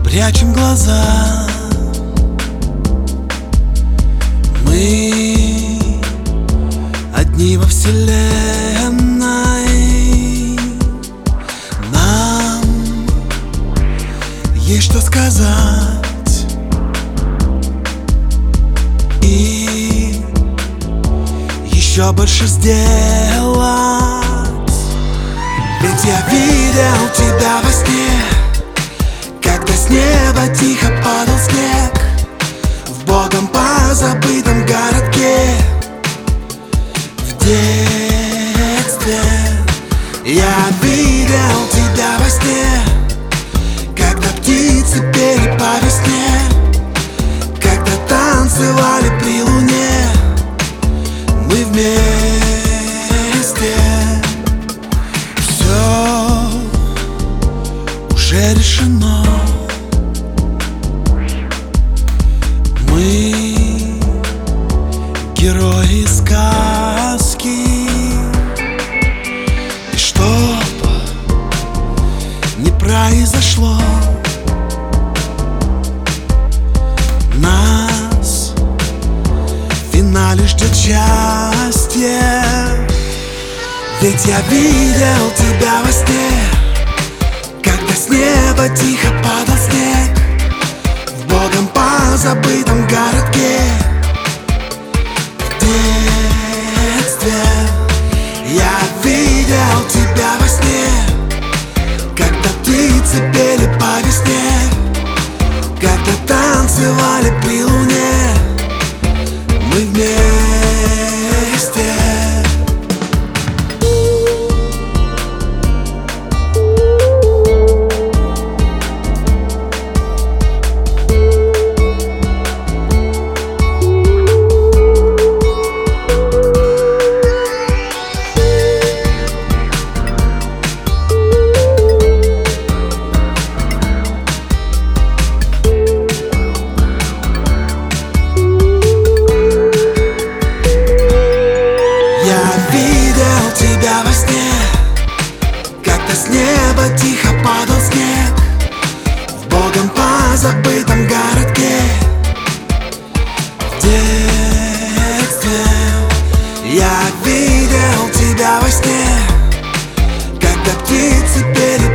Прячем глаза, мы одни во вселенной. Нам есть что сказать и еще больше сделать. Ведь я видел тебя во сне, когда с неба тихо падал снег в богом позабытом городке. В детстве я видел тебя во сне, когда птицы пели по весне, когда танцевали при луне. Мы вместе. Все уже решено. Мы герои сказки. И чтоб не произошло, нас в финале ждет счастье. Ведь я видел тебя во сне, когда с неба тихо падал снег в богом позабытом городке. В детстве я видел тебя во сне, когда птицы пели по весне, когда танцевали при луне. Мы вместе. Тебя во сне, когда с неба тихо падал снег в богом позабытом городке. В детстве я видел тебя во сне, когда птицы пели